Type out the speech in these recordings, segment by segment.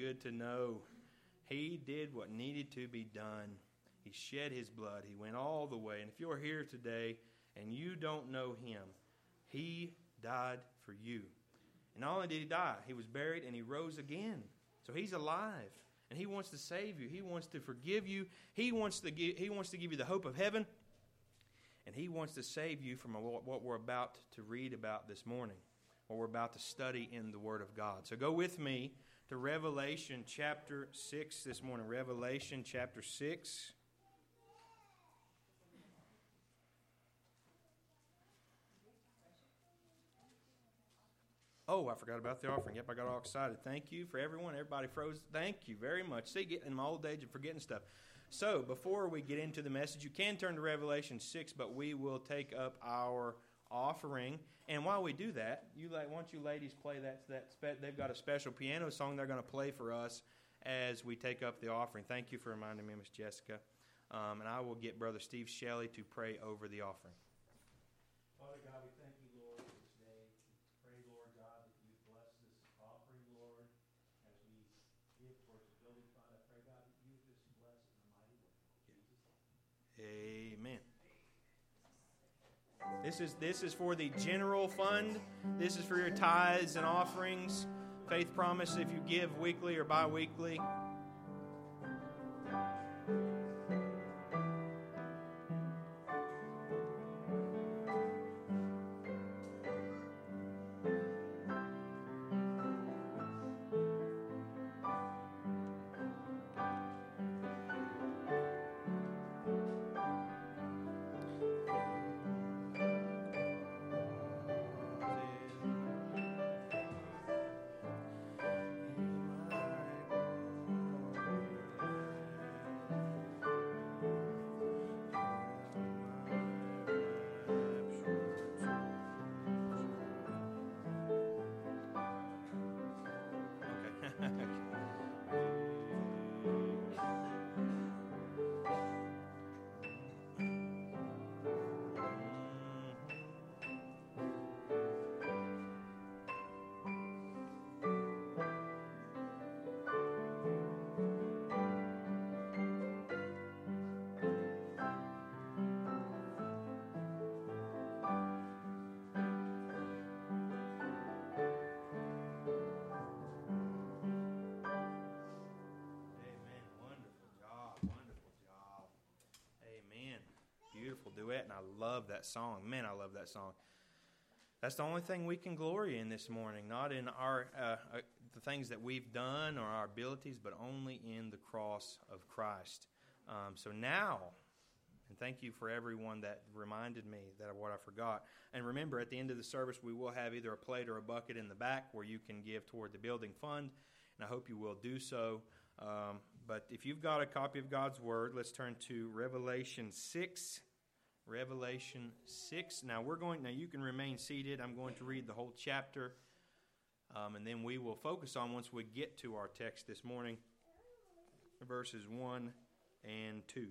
good to know He did what needed to be done. He shed His blood. He went all the way. And if you're here today and you don't know Him, He died for you. And not only did He die, He was buried and He rose again. So He's alive. And He wants to save you. He wants to forgive you. He wants to give you the hope of heaven. And He wants to save you from what we're about to read about this morning, what we're about to study in the Word of God. So go with me to Revelation chapter 6 this morning. Revelation chapter 6. Oh, I forgot about the offering. Yep, I got all excited. Thank you for everyone. Everybody froze. Thank you very much. See, getting in my old age and forgetting stuff. So, before we get into the message, you can turn to Revelation 6, but we will take up our offering. And while we do that, why don't you ladies play they've got a special piano song they're going to play for us as we take up the offering. Thank you for reminding me, Miss Jessica. And I will get Brother Steve Shelley to pray over the offering. Father God, we thank you, Lord, for this day. We pray, Lord God, that you bless this offering, Lord, as we give towards the building fund. I pray, God, that you just bless in a mighty way. Amen. This is for the general fund. This is for your tithes and offerings. Faith Promise, if you give weekly or bi-weekly. Duet, and I love that song. Man, I love that song. That's the only thing we can glory in this morning, not in our the things that we've done or our abilities, but only in the cross of Christ. So now, and thank you for everyone that reminded me that of what I forgot. And remember, at the end of the service, we will have either a plate or a bucket in the back where you can give toward the building fund, and I hope you will do so. But if you've got a copy of God's Word, let's turn to Revelation 6. Revelation 6. Now you can remain seated. I'm going to read the whole chapter, and then we will focus on, once we get to our text this morning, verses 1 and 2.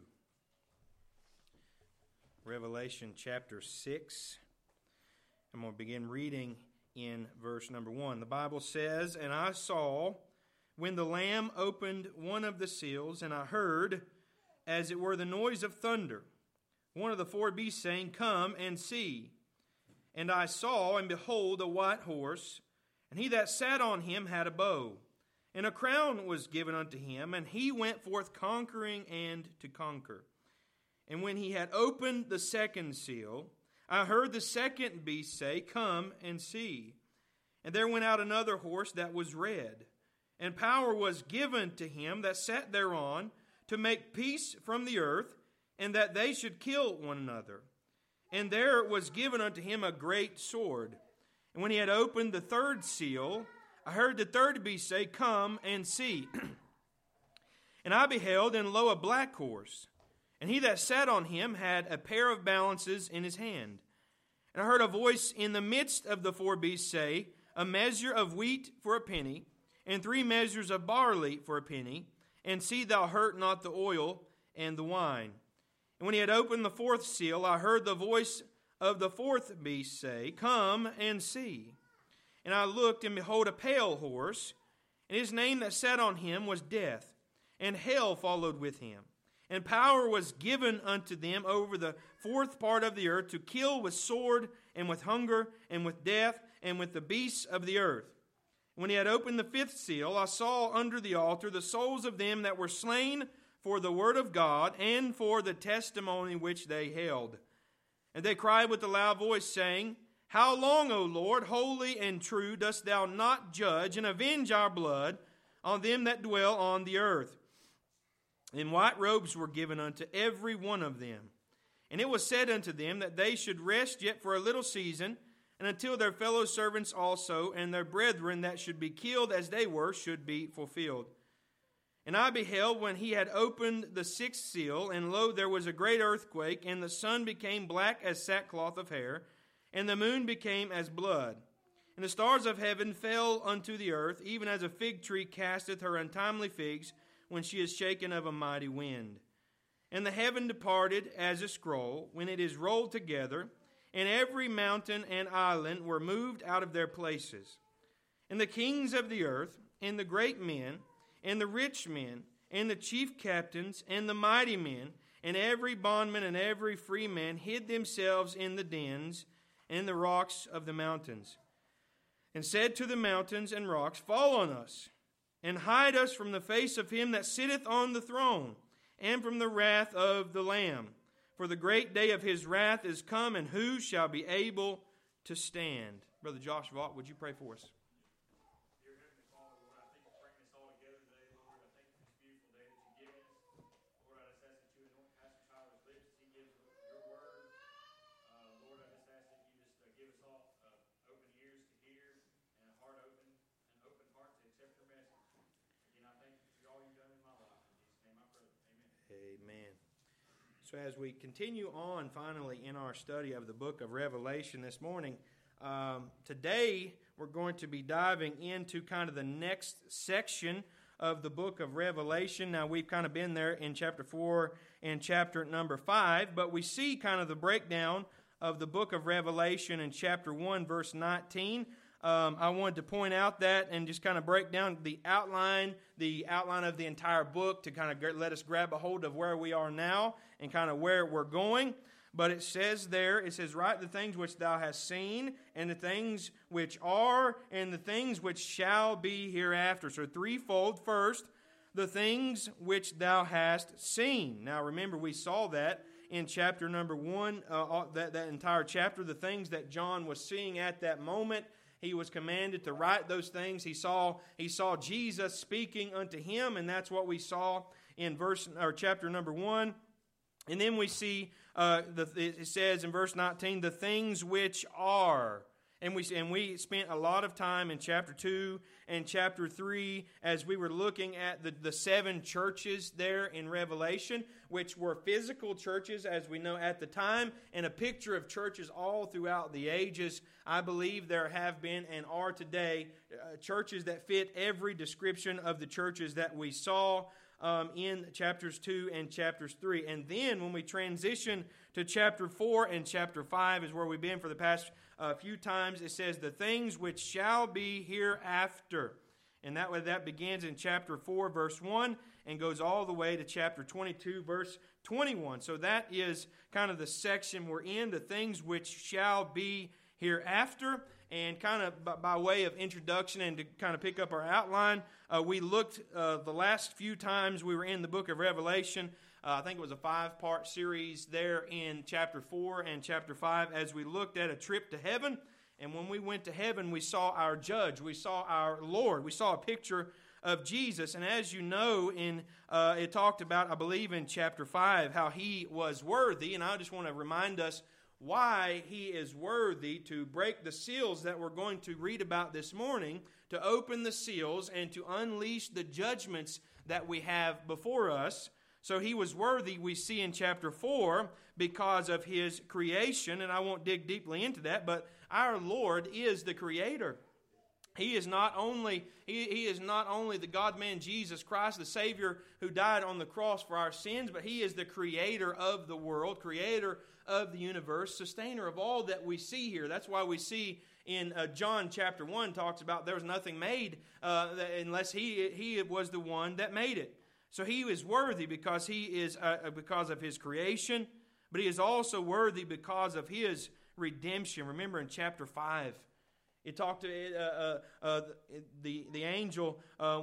Revelation chapter 6. I'm going to begin reading in verse number 1. The Bible says, "And I saw when the Lamb opened one of the seals, and I heard, as it were the noise of thunder, one of the four beasts saying, 'Come and see.' And I saw, and behold, a white horse, and he that sat on him had a bow, and a crown was given unto him, and he went forth conquering and to conquer. And when he had opened the second seal, I heard the second beast say, 'Come and see.' And there went out another horse that was red, and power was given to him that sat thereon to make peace from the earth, and that they should kill one another. And there was given unto him a great sword. And when he had opened the third seal, I heard the third beast say, 'Come and see.' And I beheld, and lo, a black horse. And he that sat on him had a pair of balances in his hand. And I heard a voice in the midst of the four beasts say, 'A measure of wheat for a penny, and 3 measures of barley for a penny, and see thou hurt not the oil and the wine.' And when he had opened the fourth seal, I heard the voice of the fourth beast say, 'Come and see.' And I looked, and behold, a pale horse, And his name that sat on him was Death, and hell followed with him. And power was given unto them over the fourth part of the earth to kill with sword, and with hunger, and with death, and with the beasts of the earth. When he had opened the fifth seal, I saw under the altar the souls of them that were slain for the word of God, and for the testimony which they held. And they cried with a loud voice, saying, How long, O Lord, holy and true, dost thou not judge and avenge our blood on them that dwell on the earth? And white robes were given unto every one of them. And it was said unto them that they should rest yet for a little season, and until their fellow servants also and their brethren that should be killed as they were should be fulfilled. And I beheld when he had opened the sixth seal, and lo, there was a great earthquake, and the sun became black as sackcloth of hair, and the moon became as blood. And the stars of heaven fell unto the earth, even as a fig tree casteth her untimely figs when she is shaken of a mighty wind. And the heaven departed as a scroll when it is rolled together, and every mountain and island were moved out of their places. And the kings of the earth, and the great men, and the rich men, and the chief captains, and the mighty men, and every bondman and every free man hid themselves in the dens and the rocks of the mountains, and said to the mountains and rocks, Fall on us, and hide us from the face of him that sitteth on the throne, and from the wrath of the Lamb. For the great day of his wrath is come, and who shall be able to stand? Brother Josh Vaught, would you pray for us? Dear Heavenly Father, Lord, I thank you for bringing us all together today, Lord. I thank you for this beautiful day that you've given us. Lord, I just ask that you anoint Pastor Tyler's lips as he gives your word. Lord, I just ask that you just give us all open ears to hear and a heart open, an open heart to accept your message. Again, I thank you for all you've done in my life. In Jesus' name I pray. Amen. Amen. So as we continue on finally in our study of the book of Revelation this morning, today we're going to be diving into kind of the next section of the book of Revelation. Now we've kind of been there in chapter 4 and chapter number 5, but we see kind of the breakdown of the book of Revelation in chapter 1 verse 19. I wanted to point out that and just kind of break down the outline of the entire book to kind of let us grab a hold of where we are now and kind of where we're going. But it says there, write the things which thou hast seen, and the things which are, and the things which shall be hereafter. So threefold. First, the things which thou hast seen. Now remember, we saw that in chapter number 1, that entire chapter, the things that John was seeing at that moment. He was commanded to write those things. He saw Jesus speaking unto him, and that's what we saw in chapter number 1. And then we see it says in verse 19, the things which are. And we spent a lot of time in chapter 2 and chapter 3 as we were looking at the 7 churches there in Revelation, which were physical churches, as we know at the time, and a picture of churches all throughout the ages. I believe there have been and are today churches that fit every description of the churches that we saw in chapters 2 and chapters 3. And then when we transition to chapter 4 and chapter 5 is where we've been for the past few times. It says, the things which shall be hereafter. And that begins in chapter 4, verse 1, and goes all the way to chapter 22, verse 21. So that is kind of the section we're in, the things which shall be hereafter. And kind of by way of introduction and to kind of pick up our outline, we looked the last few times we were in the book of Revelation. I think it was a 5-part series there in chapter 4 and chapter 5 as we looked at a trip to heaven. And when we went to heaven, we saw our judge. We saw our Lord. We saw a picture of Jesus. And as you know, it talked about, I believe in chapter 5, how he was worthy. And I just want to remind us why he is worthy to break the seals that we're going to read about this morning, to open the seals and to unleash the judgments that we have before us. So he was worthy, we see in chapter 4, because of his creation, and I won't dig deeply into that, but our Lord is the Creator. He is not only the God-man Jesus Christ, the Savior who died on the cross for our sins, but he is the Creator of the world, Creator of the universe, sustainer of all that we see here. That's why we see in John chapter 1 talks about there was nothing made unless he was the one that made it. So he is worthy because he is because of his creation, but he is also worthy because of his redemption. Remember in chapter 5, it talked to the angel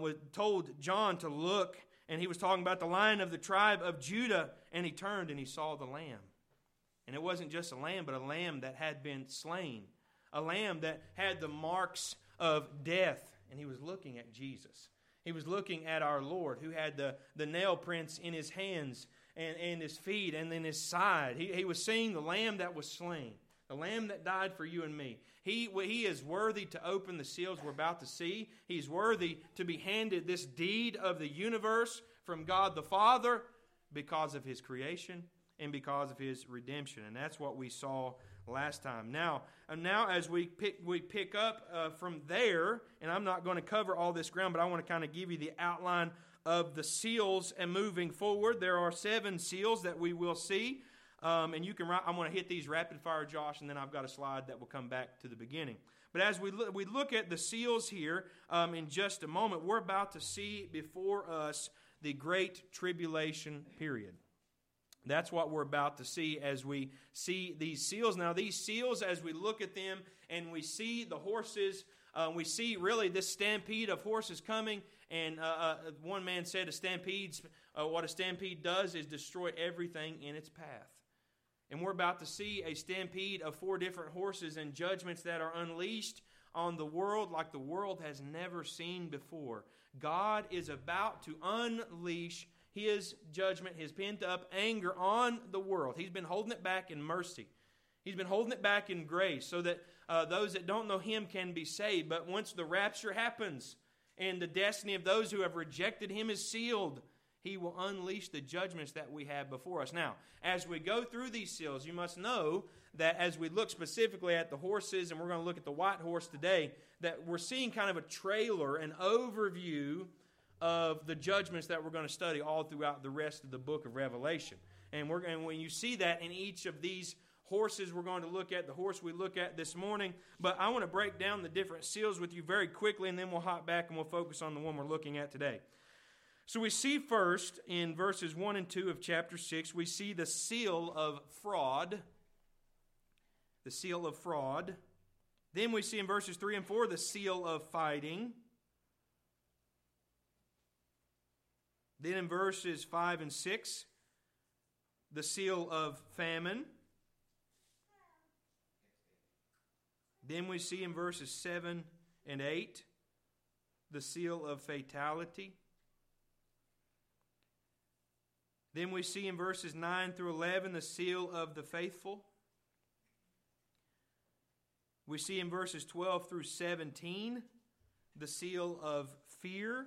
told John to look, and he was talking about the Lion of the tribe of Judah, and he turned and he saw the Lamb. And it wasn't just a lamb, but a lamb that had been slain, a lamb that had the marks of death, and he was looking at Jesus. He was looking at our Lord, who had the nail prints in his hands and his feet and in his side. He was seeing the Lamb that was slain, the Lamb that died for you and me. He is worthy to open the seals we're about to see. He's worthy to be handed this deed of the universe from God the Father because of his creation and because of his redemption. And that's what we saw last time. Now as we pick up from there, and I'm not going to cover all this ground, but I want to kind of give you the outline of the seals. And moving forward, there are 7 seals that we will see. And you can write. I'm going to hit these rapid fire, Josh, and then I've got a slide that will come back to the beginning. But as we look at the seals here in just a moment, we're about to see before us the Great Tribulation period. That's what we're about to see as we see these seals. Now, these seals, as we look at them and we see the horses, we see really this stampede of horses coming. And one man said what a stampede does is destroy everything in its path. And we're about to see a stampede of 4 different horses and judgments that are unleashed on the world like the world has never seen before. God is about to unleash his judgment, his pent-up anger on the world. He's been holding it back in mercy. He's been holding it back in grace so that those that don't know him can be saved. But once the rapture happens and the destiny of those who have rejected him is sealed, he will unleash the judgments that we have before us. Now, as we go through these seals, you must know that as we look specifically at the horses, and we're going to look at the white horse today, that we're seeing kind of a trailer, an overview of the judgments that we're going to study all throughout the rest of the book of Revelation. And when you see that in each of these horses we're going to look at, the horse we look at this morning, but I want to break down the different seals with you very quickly, and then we'll hop back and we'll focus on the one we're looking at today. So we see first in verses 1 and 2 of chapter 6, we see the seal of fraud. The seal of fraud. Then we see in verses 3 and 4 the seal of fighting. Then in verses 5 and 6, the seal of famine. Then we see in verses 7 and 8, the seal of fatality. Then we see in verses 9 through 11, the seal of the faithful. We see in verses 12 through 17, the seal of fear.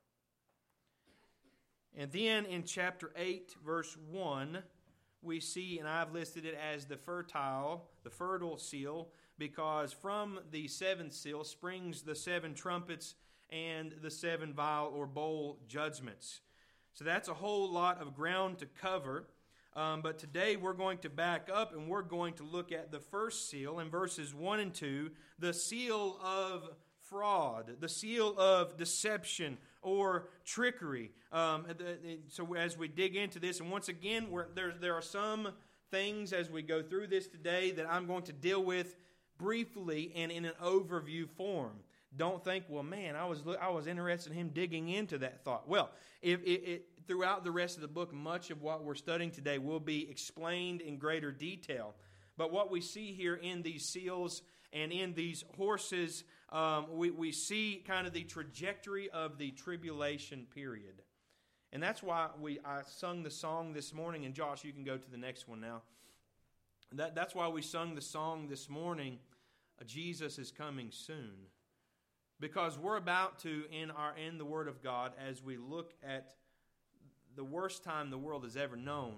And then in chapter 8, verse 1, we see, and I've listed it as the fertile seal, because from the 7th seal springs the 7 trumpets and the 7 vial or bowl judgments. So that's a whole lot of ground to cover. But today we're going to back up and we're going to look at the first seal in verses 1 and 2, the seal of fraud, the seal of deception or trickery. So as we dig into this, and once again, there are some things as we go through this today that I'm going to deal with briefly and in an overview form. Don't think, well, man, I was interested in him digging into that thought. Well, throughout the rest of the book, much of what we're studying today will be explained in greater detail. But what we see here in these seals and in these horses, we see kind of the trajectory of the tribulation period. And that's why I sung the song this morning, and Josh, you can go to the next one now. That's why we sung the song this morning, Jesus is coming soon. Because we're about to, in the Word of God, as we look at the worst time the world has ever known,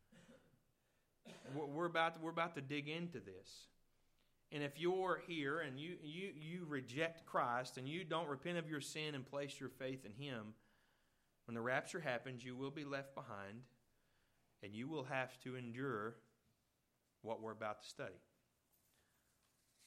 we're about to dig into this. And if you're here and you reject Christ and you don't repent of your sin and place your faith in Him, when the rapture happens, you will be left behind and you will have to endure what we're about to study.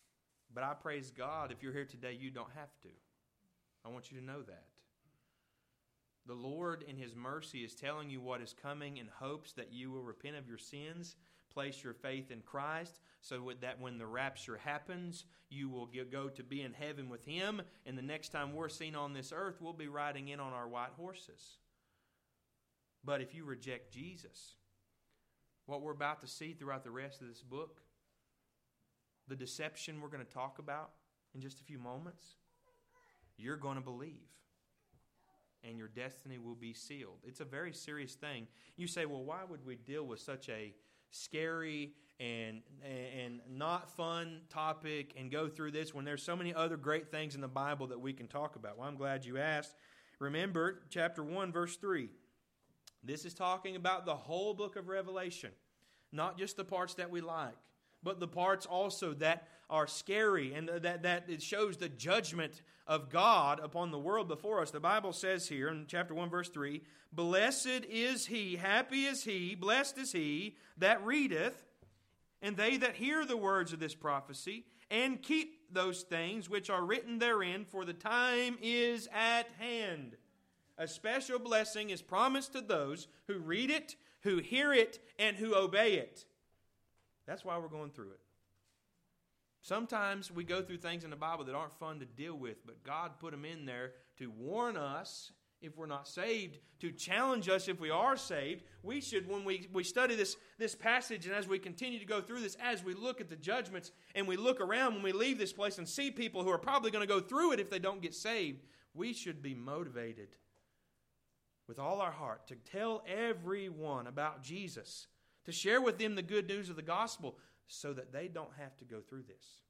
But I praise God, if you're here today, you don't have to. I want you to know that. The Lord in His mercy is telling you what is coming in hopes that you will repent of your sins, place your faith in Christ, so that when the rapture happens, you will go to be in heaven with Him, and the next time we're seen on this earth, we'll be riding in on our white horses. But if you reject Jesus, what we're about to see throughout the rest of this book, the deception we're going to talk about in just a few moments, you're going to believe. And your destiny will be sealed. It's a very serious thing. You say, well, why would we deal with such a scary and not fun topic and go through this when there's so many other great things in the Bible that we can talk about? Well, I'm glad you asked. Remember, chapter 1, verse 3. This is talking about the whole book of Revelation, not just the parts that we like, but the parts also that are scary and that it shows the judgment of God upon the world before us. The Bible says here in chapter 1, verse 3, "Blessed is he, happy is he, blessed is he that readeth, and they that hear the words of this prophecy, and keep those things which are written therein, for the time is at hand." A special blessing is promised to those who read it, who hear it, and who obey it. That's why we're going through it. Sometimes we go through things in the Bible that aren't fun to deal with, but God put them in there to warn us if we're not saved, to challenge us if we are saved. We should, when we study this passage, and as we continue to go through this, as we look at the judgments, and we look around when we leave this place and see people who are probably going to go through it if they don't get saved, we should be motivated with all our heart to tell everyone about Jesus, to share with them the good news of the gospel so that they don't have to go through this.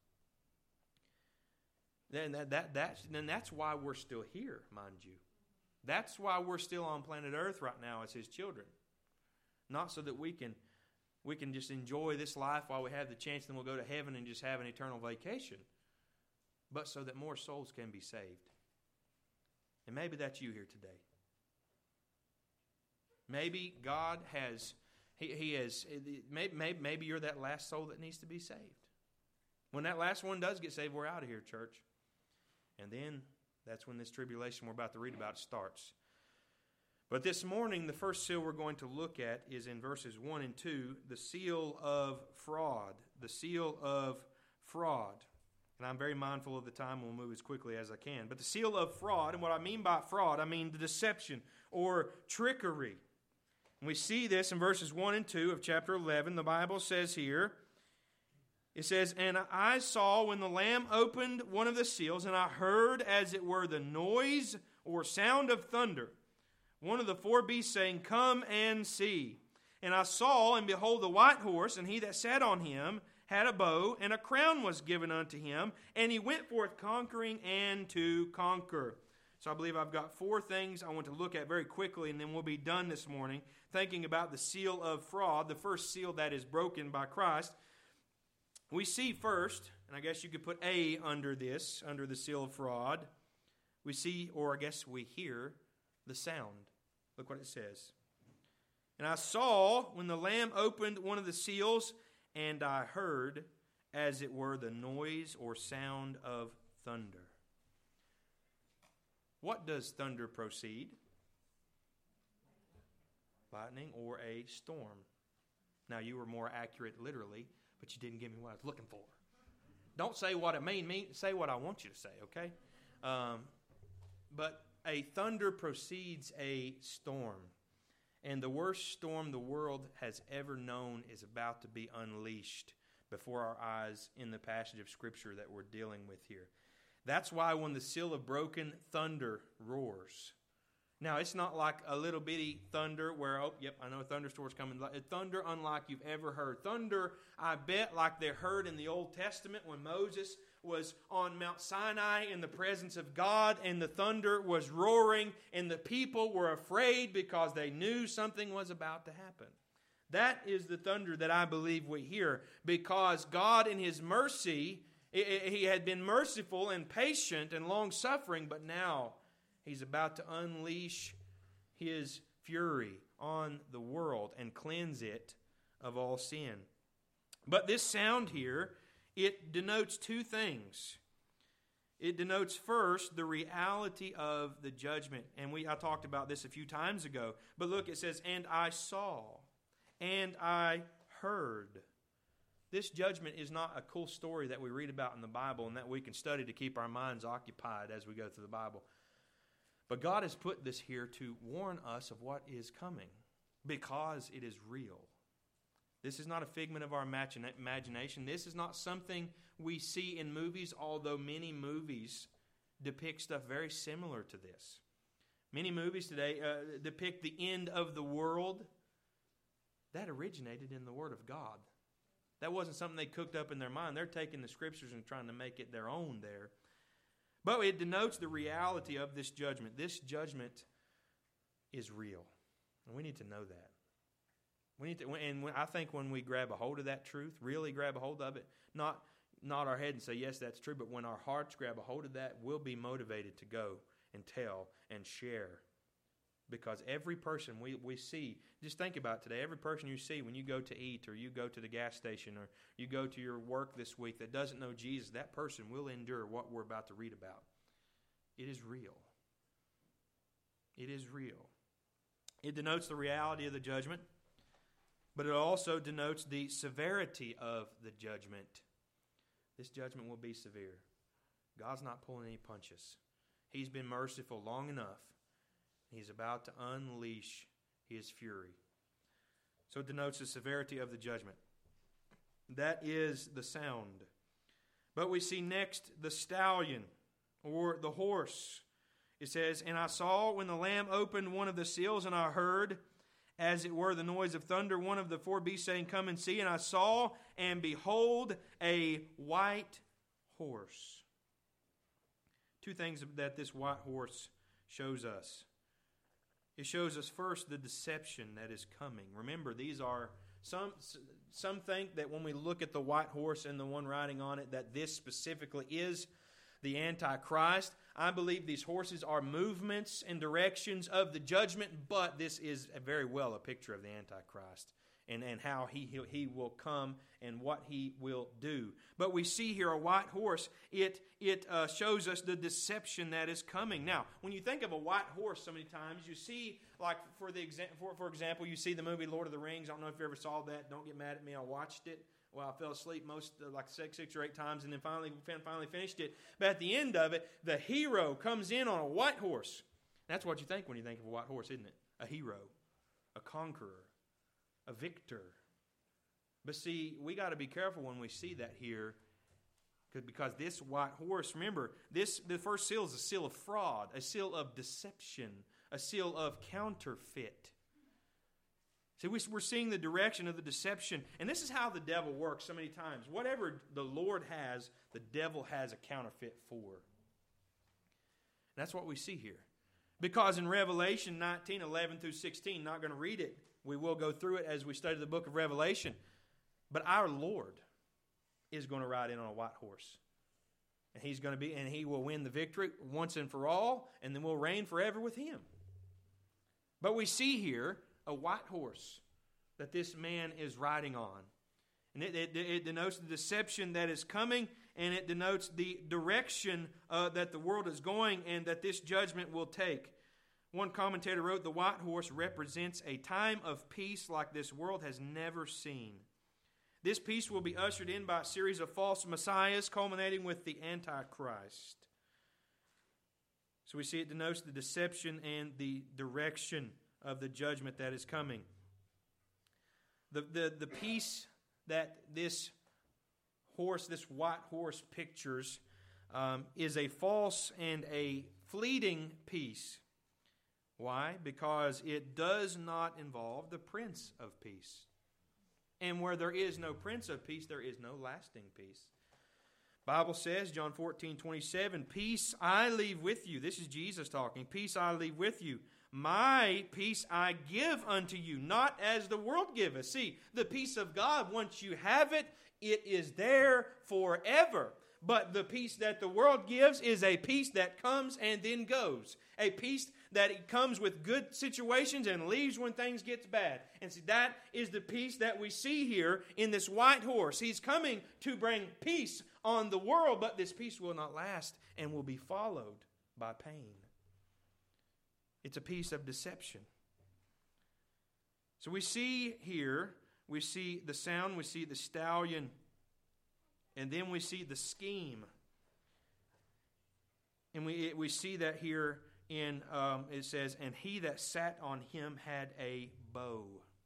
Then that's why we're still here, mind you. That's why we're still on planet Earth right now as His children. Not so that we can just enjoy this life while we have the chance, then we'll go to heaven and just have an eternal vacation, but so that more souls can be saved. And maybe that's you here today. Maybe God has, maybe you're that last soul that needs to be saved. When that last one does get saved, we're out of here, church. And then that's when this tribulation we're about to read about starts. But this morning, the first seal we're going to look at is in verses 1 and 2, the seal of fraud. The seal of fraud. And I'm very mindful of the time. We'll move as quickly as I can. But the seal of fraud, and what I mean by fraud, I mean the deception or trickery. And we see this in verses 1 and 2 of chapter 11. The Bible says here, it says, "And I saw when the Lamb opened one of the seals, and I heard as it were the noise or sound of thunder. One of the four beasts saying, Come and see. And I saw, and behold, the white horse, and he that sat on him had a bow, and a crown was given unto him, and he went forth conquering and to conquer." So I believe I've got four things I want to look at very quickly, and then we'll be done this morning, thinking about the seal of fraud, the first seal that is broken by Christ. We see first, and I guess you could put A under this, under the seal of fraud. We see, or I guess we hear, the sound. Look what it says. "And I saw when the Lamb opened one of the seals, and I heard as it were the noise or sound of thunder." What does thunder proceed? Lightning or a storm. Now, you were more accurate literally, but you didn't give me what I was looking for. Don't say what it means. Say what I want you to say, okay? But a thunder precedes a storm. And the worst storm the world has ever known is about to be unleashed before our eyes in the passage of Scripture that we're dealing with here. That's why when the seal of broken, thunder roars. Now, it's not like a little bitty thunder where, oh, yep, I know a thunderstorm's coming. Thunder unlike you've ever heard. Thunder, I bet, like they heard in the Old Testament when Moses was on Mount Sinai in the presence of God, and the thunder was roaring, and the people were afraid because they knew something was about to happen. That is the thunder that I believe we hear, because God in His mercy, He had been merciful and patient and long-suffering, but now He's about to unleash His fury on the world and cleanse it of all sin. But this sound here it denotes two things. It denotes first the reality of the judgment. And I talked about this a few times ago. But look, it says, and I saw, and I heard. This judgment is not a cool story that we read about in the Bible and that we can study to keep our minds occupied as we go through the Bible. But God has put this here to warn us of what is coming because it is real. This is not a figment of our imagination. This is not something we see in movies, although many movies depict stuff very similar to this. Many movies today depict the end of the world. That originated in the Word of God. That wasn't something they cooked up in their mind. They're taking the Scriptures and trying to make it their own there. But it denotes the reality of this judgment. This judgment is real. And we need to know that. I think when we grab a hold of that truth, really grab a hold of it, not our head and say, yes, that's true, but when our hearts grab a hold of that, we'll be motivated to go and tell and share. Because every person we see, just think about it today, every person you see when you go to eat or you go to the gas station or you go to your work this week that doesn't know Jesus, that person will endure what we're about to read about. It is real. It is real. It denotes the reality of the judgment, but it also denotes the severity of the judgment. This judgment will be severe. God's not pulling any punches. He's been merciful long enough. He's about to unleash His fury. So it denotes the severity of the judgment. That is the sound. But we see next the stallion, or the horse. It says, and I saw when the Lamb opened one of the seals, and I heard, as it were, the noise of thunder, one of the four beasts saying, come and see. And I saw, and behold, a white horse. Two things that this white horse shows us. It shows us first the deception that is coming. Remember, these are, some think that when we look at the white horse and the one riding on it, that this specifically is the Antichrist. I believe these horses are movements and directions of the judgment, but this is very well a picture of the Antichrist and how he will come and what he will do. But we see here a white horse. It shows us the deception that is coming. Now, when you think of a white horse, so many times you see, like for example, you see the movie Lord of the Rings. I don't know if you ever saw that. Don't get mad at me. I watched it. Well, I fell asleep like 6 or 8 times, and then finally finished it. But at the end of it, the hero comes in on a white horse. That's what you think when you think of a white horse, isn't it? A hero, a conqueror, a victor. But see, we got to be careful when we see that here, because this white horse, remember, the first seal is a seal of fraud, a seal of deception, a seal of counterfeit. See, we're seeing the direction of the deception. And this is how the devil works so many times. Whatever the Lord has, the devil has a counterfeit for. And that's what we see here. Because in Revelation 19, 11 through 16, not going to read it. We will go through it as we study the book of Revelation. But our Lord is going to ride in on a white horse. And he will win the victory once and for all, and then we'll reign forever with Him. But we see here a white horse that this man is riding on. And it denotes the deception that is coming, and it denotes the direction that the world is going and that this judgment will take. One commentator wrote, the white horse represents a time of peace like this world has never seen. This peace will be ushered in by a series of false messiahs, culminating with the Antichrist. So we see it denotes the deception and the direction of the judgment that is coming. The peace that this white horse pictures is a false and a fleeting peace. Why? Because it does not involve the Prince of Peace. And where there is no Prince of Peace, there is no lasting peace. Bible says, John 14:27, peace I leave with you. This is Jesus talking. Peace I leave with you. My peace I give unto you, not as the world giveth. See, the peace of God, once you have it, it is there forever. But the peace that the world gives is a peace that comes and then goes. A peace that comes with good situations and leaves when things get bad. And see, that is the peace that we see here in this white horse. He's coming to bring peace on the world, but this peace will not last and will be followed by pain. It's a peace of deception. So we see here, we see the sound, we see the stallion, and then we see the scheme. And we see that here in, it says, and he that sat on him had a bow.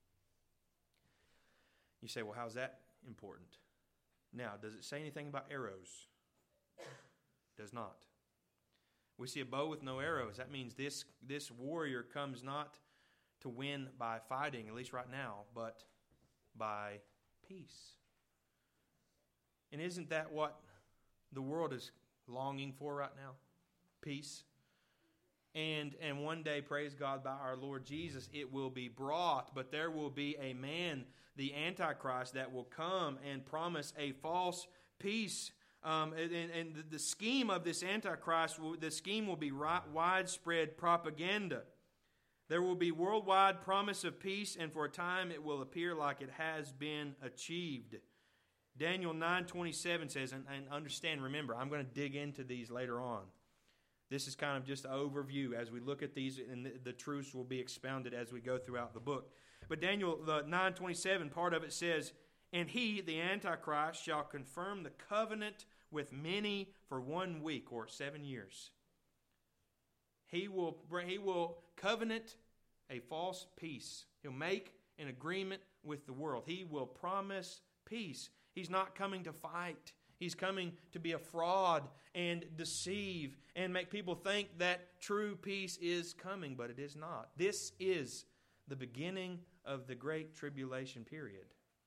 You say, well, how's that important? Now, does it say anything about arrows? Does not. We see a bow with no arrows. That means this warrior comes not to win by fighting, at least right now, but by peace. And isn't that what the world is longing for right now? Peace. And one day, praise God, by our Lord Jesus, it will be brought, but there will be a man, the Antichrist, that will come and promise a false peace. And the scheme of this Antichrist, the scheme will be widespread propaganda. There will be worldwide promise of peace, and for a time it will appear like it has been achieved. Daniel 9:27 says, and understand, remember, I'm going to dig into these later on. This is kind of just an overview as we look at these, and the truths will be expounded as we go throughout the book. But Daniel 9:27, part of it says, and he, the Antichrist, shall confirm the covenant with many for 1 week or 7 years. He will covenant a false peace. He'll make an agreement with the world. He will promise peace. He's not coming to fight. He's coming to be a fraud and deceive and make people think that true peace is coming, but it is not. This is the beginning of the Great Tribulation period.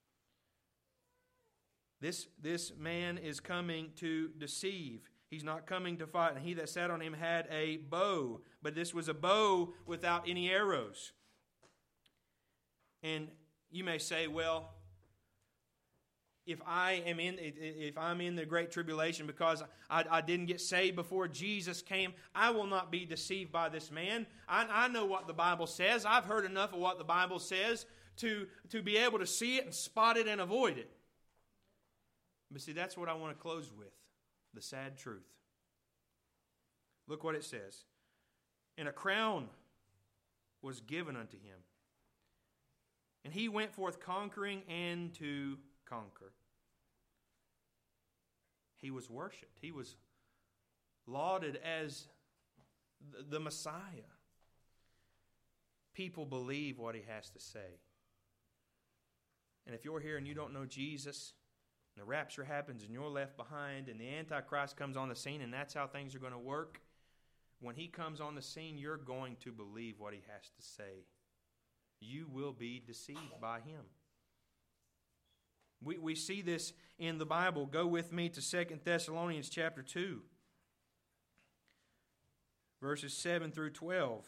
This man is coming to deceive. He's not coming to fight. And he that sat on him had a bow, but this was a bow without any arrows. And you may say, well, if I'm in the Great Tribulation because I didn't get saved before Jesus came, I will not be deceived by this man. I know what the Bible says. I've heard enough of what the Bible says to be able to see it and spot it and avoid it. But see, that's what I want to close with, the sad truth. Look what it says. And a crown was given unto him. And he went forth conquering and to conquer. He was worshipped. He was lauded as the Messiah. People believe what he has to say. And if you're here and you don't know Jesus, and the rapture happens and you're left behind and the Antichrist comes on the scene and that's how things are going to work, when he comes on the scene, you're going to believe what he has to say. You will be deceived by him. We see this in the Bible. Go with me to 2 Thessalonians chapter 2, verses 7 through 12.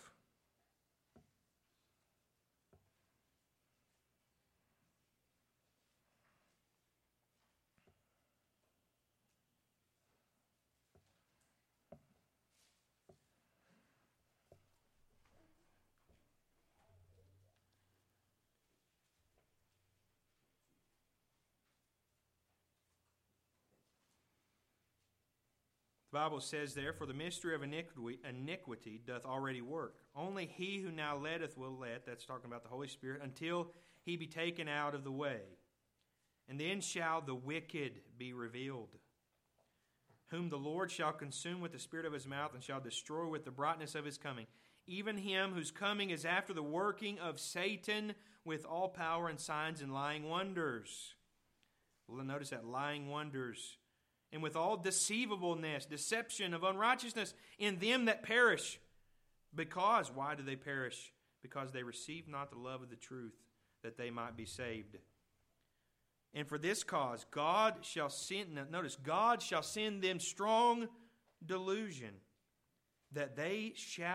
The Bible says there, for the mystery of iniquity doth already work. Only he who now letteth will let, that's talking about the Holy Spirit, until he be taken out of the way. And then shall the wicked be revealed, whom the Lord shall consume with the spirit of his mouth and shall destroy with the brightness of his coming. Even him whose coming is after the working of Satan with all power and signs and lying wonders. Well, notice that, lying wonders. And with all deceivableness, deception of unrighteousness in them that perish. Because, why do they perish? Because they receive not the love of the truth, that they might be saved. And for this cause, God shall send, notice, God shall send them strong delusion, that they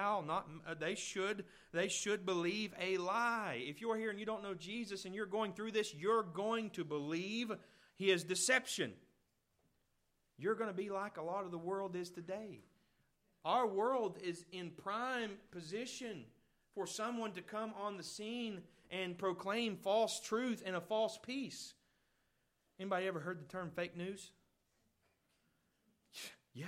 should believe a lie. If you're here and you don't know Jesus and you're going through this, you're going to believe his deception. you're going to be like a lot of the world is today. Our world is in prime position for someone to come on the scene and proclaim false truth and a false peace. Anybody ever heard the term fake news? Yeah.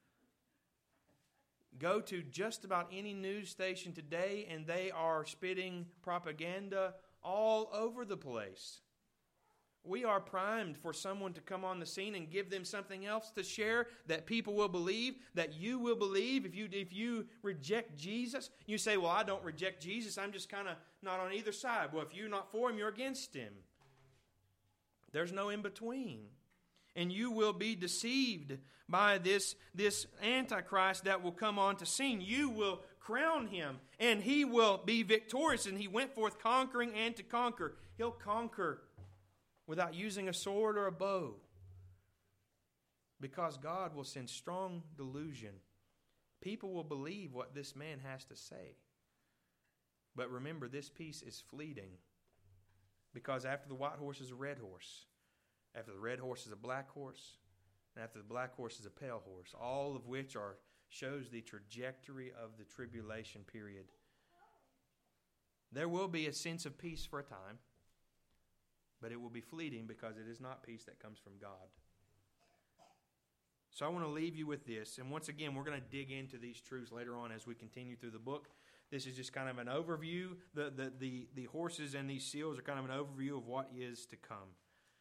Go to just about any news station today and they are spitting propaganda all over the place. We are primed for someone to come on the scene and give them something else to share that people will believe, that you will believe. If you reject Jesus, you say, well, I don't reject Jesus. I'm just kind of not on either side. Well, if you're not for Him, you're against Him. There's no in between. And you will be deceived by this Antichrist that will come on to scene. You will crown him, and he will be victorious. And he went forth conquering and to conquer. He'll conquer without using a sword or a bow, because God will send strong delusion. People will believe what this man has to say. But remember, this peace is fleeting, because after the white horse is a red horse. After the red horse is a black horse. And after the black horse is a pale horse. All of which shows the trajectory of the tribulation period. There will be a sense of peace for a time. But it will be fleeting, because it is not peace that comes from God. So I want to leave you with this. And once again, we're going to dig into these truths later on as we continue through the book. This is just kind of an overview. The horses and these seals are kind of an overview of what is to come.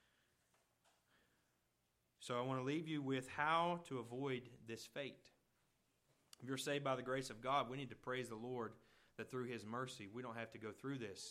So I want to leave you with how to avoid this fate. If you're saved by the grace of God, we need to praise the Lord that through His mercy we don't have to go through this.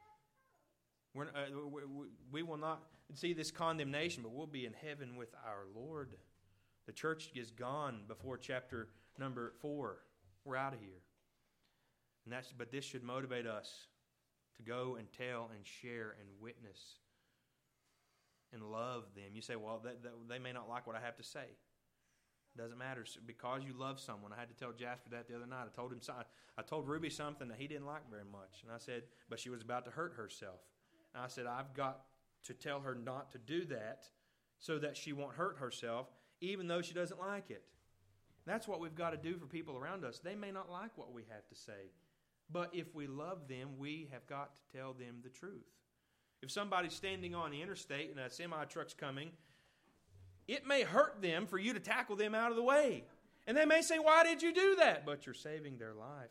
We will not see this condemnation, but we'll be in heaven with our Lord. The church is gone before chapter number 4. We're out of here. But this should motivate us to go and tell and share and witness and love them. You say, well, they may not like what I have to say. It doesn't matter. Because you love someone. I had to tell Jasper that the other night. I told Ruby something that he didn't like very much. And I said, but she was about to hurt herself. And I said, I've got to tell her not to do that so that she won't hurt herself, even though she doesn't like it. That's what we've got to do for people around us. They may not like what we have to say. But if we love them, we have got to tell them the truth. If somebody's standing on the interstate and a semi-truck's coming, it may hurt them for you to tackle them out of the way. And they may say, why did you do that? But you're saving their life.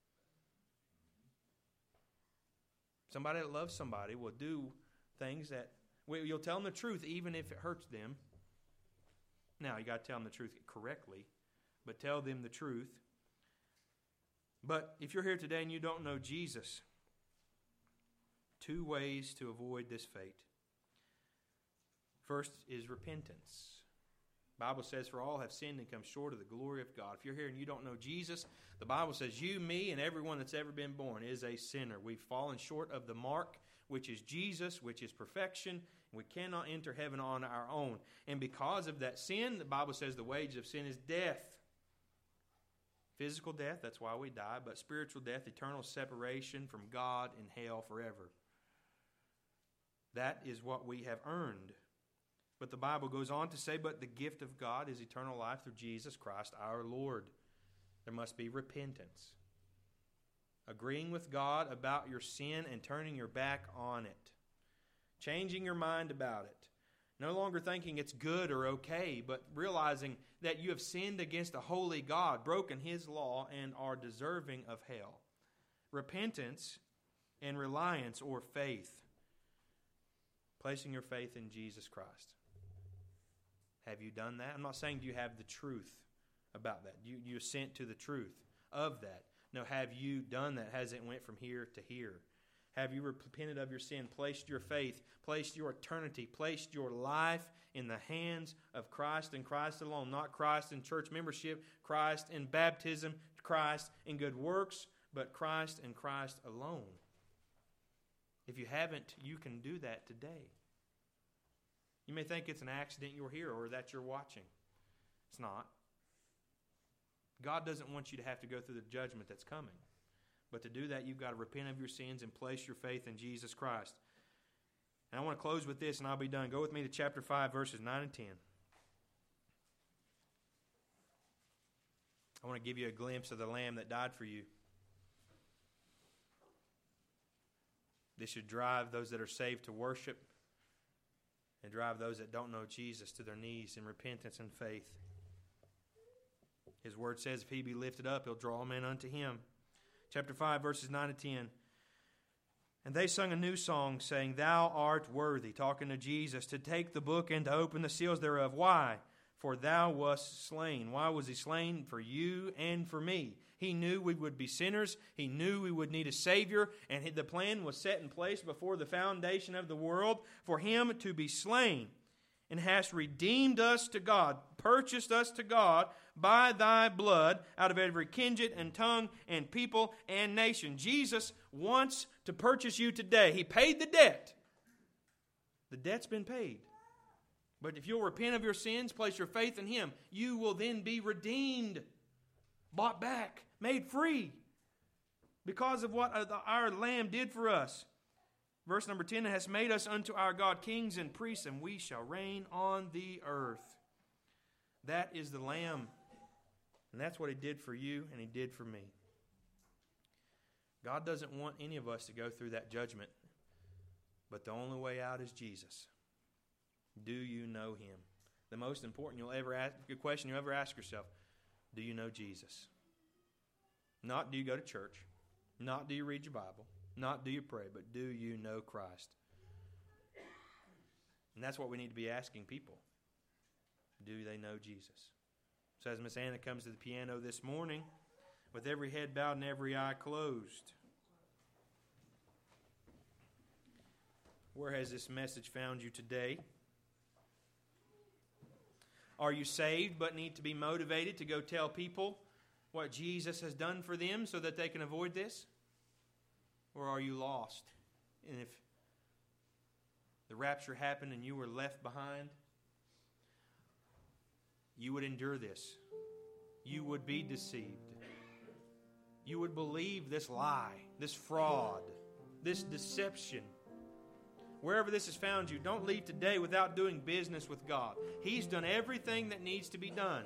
Somebody that loves somebody will do things that you'll tell them the truth even if it hurts them. Now, you got to tell them the truth correctly, but tell them the truth. But if you're here today and you don't know Jesus, 2 ways to avoid this fate. First is repentance. The Bible says, for all have sinned and come short of the glory of God. If you're here and you don't know Jesus, the Bible says you, me, and everyone that's ever been born is a sinner. We've fallen short of the mark, which is Jesus, which is perfection. We cannot enter heaven on our own. And because of that sin, the Bible says the wage of sin is death. Physical death, that's why we die, but spiritual death, eternal separation from God in hell forever. That is what we have earned. But the Bible goes on to say, but the gift of God is eternal life through Jesus Christ our Lord. There must be repentance. Agreeing with God about your sin and turning your back on it. Changing your mind about it. No longer thinking it's good or okay, but realizing that you have sinned against a holy God, broken His law, and are deserving of hell. Repentance and reliance or faith. Placing your faith in Jesus Christ. Have you done that? I'm not saying do you have the truth about that. You assent to the truth of that. No, have you done that? Has it went from here to here? Have you repented of your sin, placed your faith, placed your eternity, placed your life in the hands of Christ and Christ alone? Not Christ in church membership, Christ in baptism, Christ in good works, but Christ and Christ alone. If you haven't, you can do that today. You may think it's an accident you're here or that you're watching. It's not. God doesn't want you to have to go through the judgment that's coming. But to do that, you've got to repent of your sins and place your faith in Jesus Christ. And I want to close with this, and I'll be done. Go with me to chapter 5, verses 9 and 10. I want to give you a glimpse of the Lamb that died for you. This should drive those that are saved to worship and drive those that don't know Jesus to their knees in repentance and faith. His word says, if he be lifted up, he'll draw men unto him. Chapter 5, verses 9 to 10. And they sung a new song, saying, Thou art worthy, talking to Jesus, to take the book and to open the seals thereof. Why? For thou wast slain. Why was he slain? For you and for me. He knew we would be sinners. He knew we would need a Savior. And the plan was set in place before the foundation of the world for him to be slain. And hast redeemed us to God, purchased us to God by thy blood out of every kindred and tongue and people and nation. Jesus wants to purchase you today. He paid the debt. The debt's been paid. But if you'll repent of your sins, place your faith in him, you will then be redeemed, bought back, made free because of what our Lamb did for us. Verse number 10, has made us unto our God kings and priests, and we shall reign on the earth. That is the Lamb. And that's what he did for you and he did for me. God doesn't want any of us to go through that judgment. But the only way out is Jesus. Do you know him? The most important question you'll ever ask yourself, do you know Jesus? Not do you go to church, not do you read your Bible, not do you pray, but do you know Christ? And that's what we need to be asking people. Do they know Jesus? So as Miss Anna comes to the piano this morning, with every head bowed and every eye closed, where has this message found you today? Are you saved but need to be motivated to go tell people what Jesus has done for them so that they can avoid this? Or are you lost? And if the rapture happened and you were left behind, you would endure this. You would be deceived. You would believe this lie, this fraud, this deception. Wherever this has found you, don't leave today without doing business with God. He's done everything that needs to be done.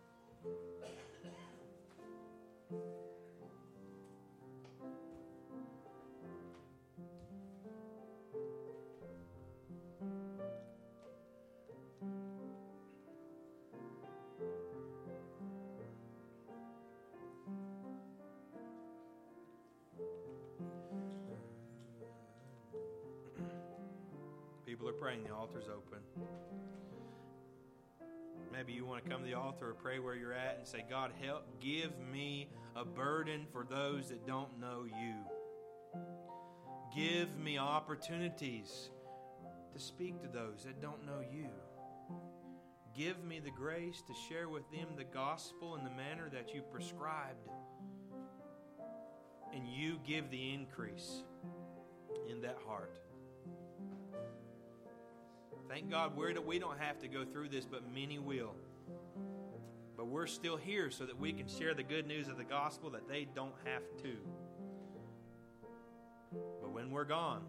People are praying. The altar's open. Maybe you want to come to the altar or pray where you're at and say, God, help, give me a burden for those that don't know you. Give me opportunities to speak to those that don't know you. Give me the grace to share with them the gospel in the manner that you prescribed. And you give the increase in that heart. Thank God we don't have to go through this, but many will. But we're still here so that we can share the good news of the gospel that they don't have to. But when we're gone,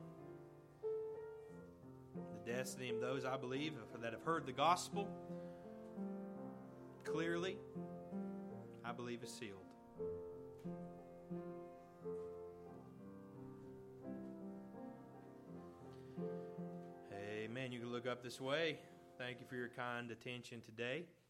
the destiny of those, I believe, that have heard the gospel clearly, I believe is sealed. Amen. You can look up this way. Thank you for your kind attention today.